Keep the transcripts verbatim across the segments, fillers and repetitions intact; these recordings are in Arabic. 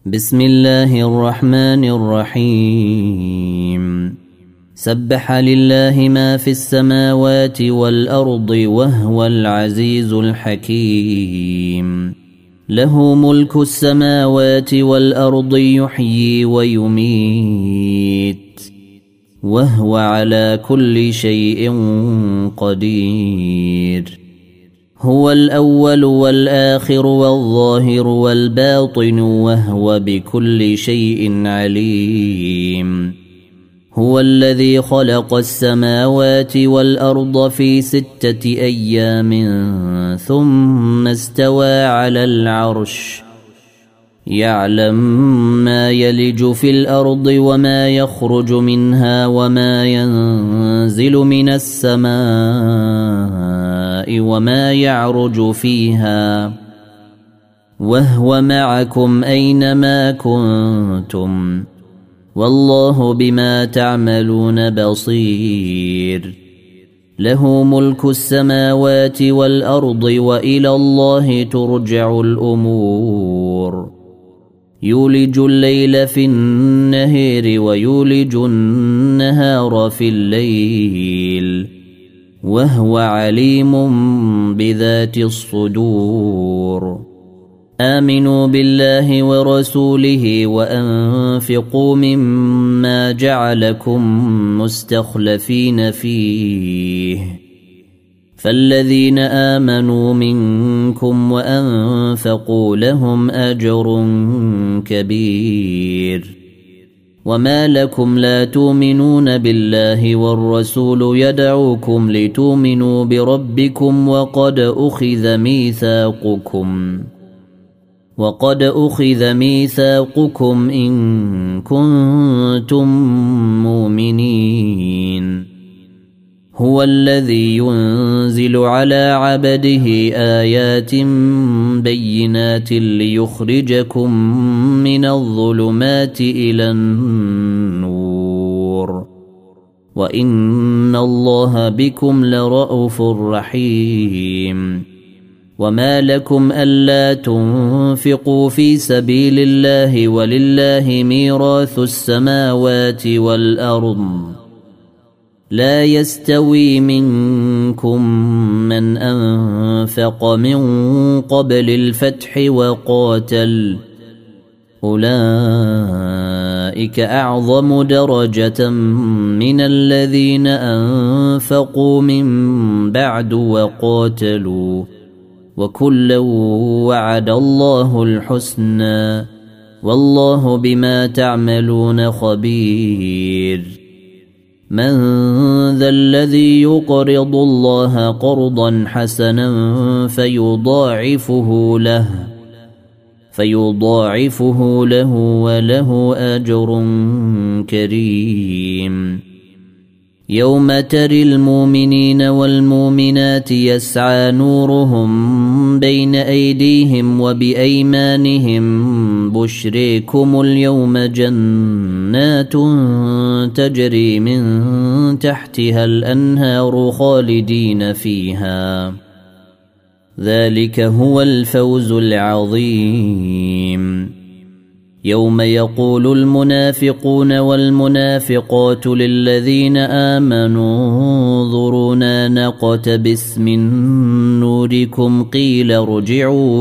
بسم الله الرحمن الرحيم سبح لله ما في السماوات والأرض وهو العزيز الحكيم له ملك السماوات والأرض يحيي ويميت وهو على كل شيء قدير هو الأول والآخر والظاهر والباطن وهو بكل شيء عليم هو الذي خلق السماوات والأرض في ستة أيام ثم استوى على العرش يعلم ما يلج في الأرض وما يخرج منها وما ينزل من السماء وما يعرج فيها وهو معكم أينما كنتم والله بما تعملون بصير له ملك السماوات والأرض وإلى الله ترجع الأمور يولج الليل في النهار ويولج النهار في الليل وهو عليم بذات الصدور آمنوا بالله ورسوله وأنفقوا مما جعلكم مستخلفين فيه فالذين آمنوا منكم وأنفقوا لهم أجر كبير وما لكم لا تؤمنون بالله والرسول يدعوكم لتؤمنوا بربكم وقد أخذ ميثاقكم وقد أخذ ميثاقكم إن كنتم مؤمنين هو الذي ينزل على عبده آيات بينات ليخرجكم من الظلمات إلى النور وإن الله بكم لرءوف رحيم وما لكم ألا تنفقوا في سبيل الله ولله ميراث السماوات والأرض لا يستوي منكم من أنفق من قبل الفتح وقاتل أولئك أعظم درجة من الذين أنفقوا من بعد وقاتلوا وكلا وعد الله الحسنى والله بما تعملون خبير من ذا الذي يقرض الله قرضا حسنا فيضاعفه له فيضاعفه له وله أجر كريم يوم ترى المؤمنين والمؤمنات يسعى نورهم بين أيديهم وبأيمانهم بشريكم اليوم جنات تجري من تحتها الأنهار خالدين فيها ذلك هو الفوز العظيم يوم يقول المنافقون والمنافقات للذين آمنوا انظرونا نقتبس من نوركم قيل ارجعوا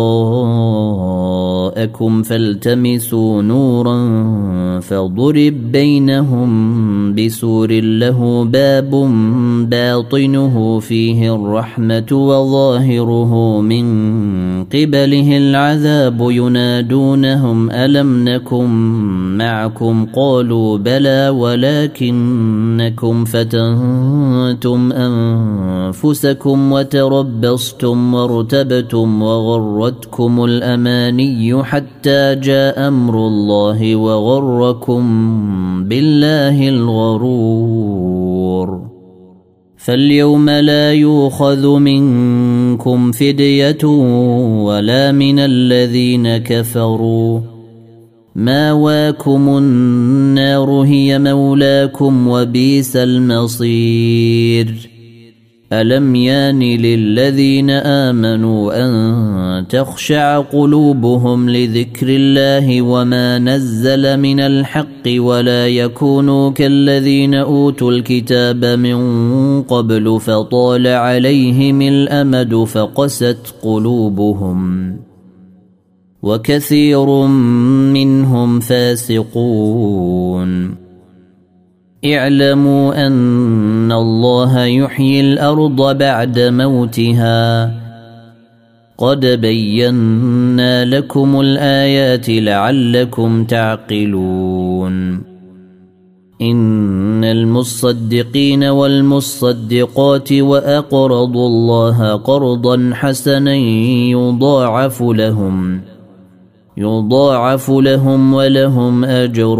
وراءكم فالتمسوا نورا فضرب بينهم بسور له باب باطنه فيه الرحمة وظاهره من قبله العذاب ينادونهم ألم نكن معكم قالوا بلى ولكنكم فتنتم أنفسكم وتربصتم وارتبتم وغرتكم الأماني حتى جاء أمر الله وغركم بالله الغرور فاليوم لا يؤخذ منكم فدية ولا من الذين كفروا ماواكم النار هي مولاكم وبئس المصير ألم يان للذين آمنوا أن تخشع قلوبهم لذكر الله وما نزل من الحق ولا يكونوا كالذين أوتوا الكتاب من قبل فطال عليهم الأمد فقست قلوبهم وكثير منهم فاسقون اعلموا أن الله يحيي الأرض بعد موتها قد بينا لكم الآيات لعلكم تعقلون إن المصدقين والمصدقات وأقرضوا الله قرضا حسنا يضاعف لهم يضاعف لهم ولهم أجر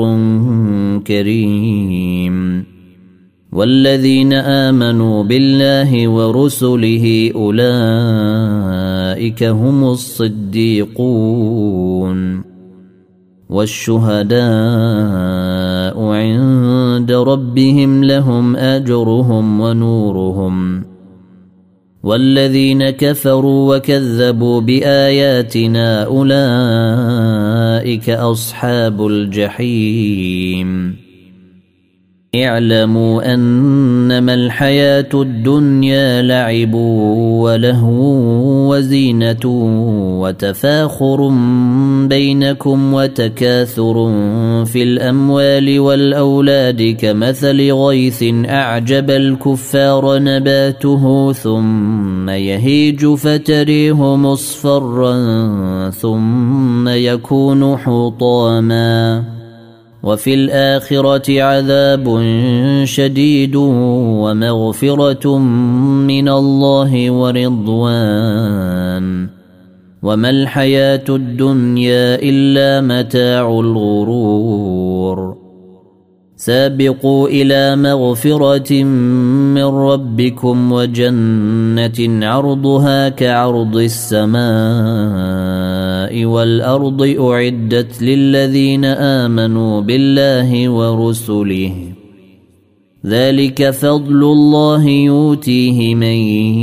كريم والذين آمنوا بالله ورسله أولئك هم الصديقون والشهداء عند ربهم لهم أجرهم ونورهم والذين كفروا وكذبوا بآياتنا أولئك أصحاب الجحيم اعلموا أنما الحياة الدنيا لعب ولهو وزينة وتفاخر بينكم وتكاثر في الأموال والأولاد كمثل غيث أعجب الكفار نباته ثم يهيج فتريه مصفرا ثم يكون حطاما وفي الآخرة عذاب شديد ومغفرة من الله ورضوان وما الحياة الدنيا إلا متاع الغرور سابقوا إلى مغفرة من ربكم وجنة عرضها كعرض السماء والأرض أعدت للذين آمنوا بالله ورسله ذلك فضل الله يؤتيه من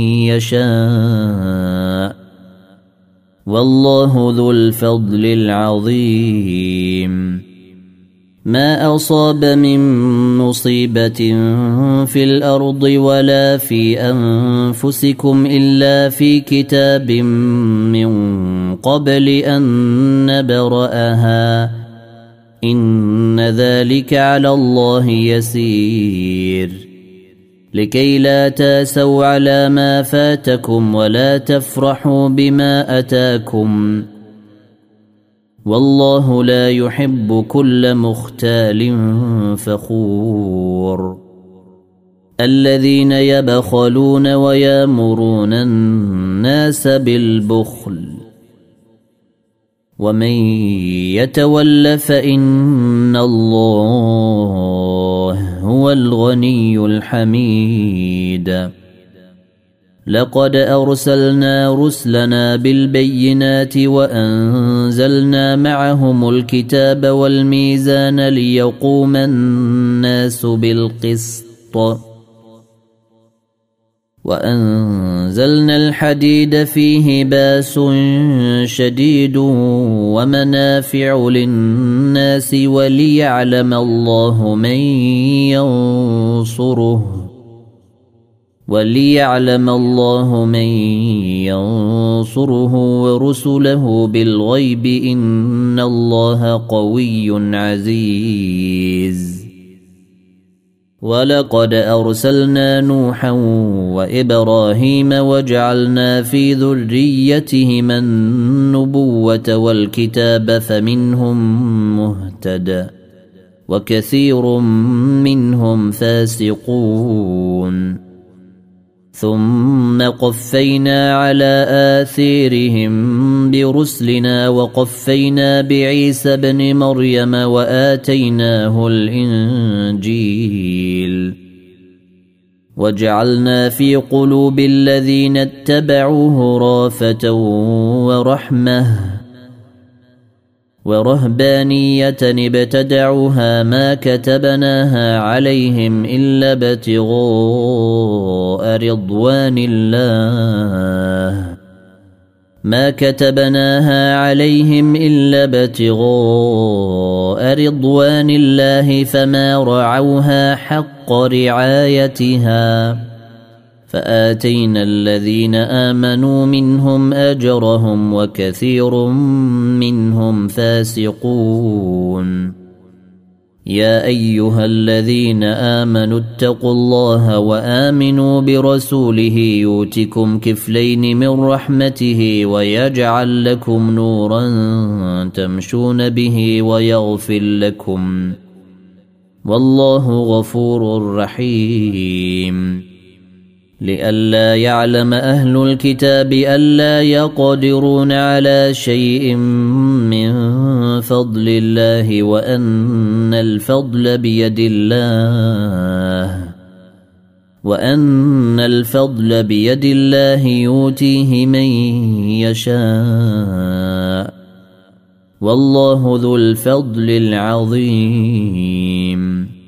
يشاء والله ذو الفضل العظيم ما أصاب من مصيبة في الأرض ولا في أنفسكم إلا في كتاب من قبل أن نبرأها إن ذلك على الله يسير لكي لا تاسوا على ما فاتكم ولا تفرحوا بما أتاكم والله لا يحب كل مختال فخور الذين يبخلون ويامرون الناس بالبخل ومن يتول فإن الله هو الغني الحميد لقد أرسلنا رسلنا بالبينات وأنزلنا معهم الكتاب والميزان ليقوم الناس بالقسط وأنزلنا الحديد فيه باس شديد ومنافع للناس وليعلم الله من ينصره وليعلم الله من ينصره ورسله بالغيب إن الله قوي عزيز ولقد أرسلنا نوحا وإبراهيم وجعلنا في ذريتهما النبوة والكتاب فمنهم مهتد وكثير منهم فاسقون ثم قفينا على آثارهم برسلنا وقفينا بعيسى ابن مريم وآتيناه الإنجيل وجعلنا في قلوب الذين اتبعوه رافة ورحمة ورهبانية ابتدعوها ما كتبناها عليهم إلا ابتغاء رضوان الله ما كتبناها عليهم إلا ابتغاء رضوان الله فما رعوها حق رعايتها فآتينا الذين آمنوا منهم أجرهم وكثير منهم فاسقون يا أيها الذين آمنوا اتقوا الله وآمنوا برسوله يؤتكم كفلين من رحمته ويجعل لكم نورا تمشون به ويغفر لكم والله غفور رحيم لئلا يعلم أهل الكتاب ألا يقدرون على شيء من فضل الله وأن الفضل بيد الله وأن الفضل بيد الله يؤتيه من يشاء والله ذو الفضل العظيم